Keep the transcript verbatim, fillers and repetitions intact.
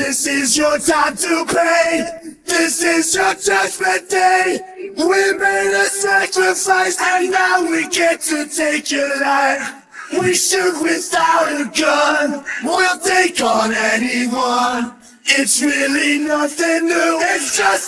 This is your time to pay. This is your judgment day. We made a sacrifice and now we get to take your life. We shoot without a gun. We'll take on anyone. It's really nothing new. It's just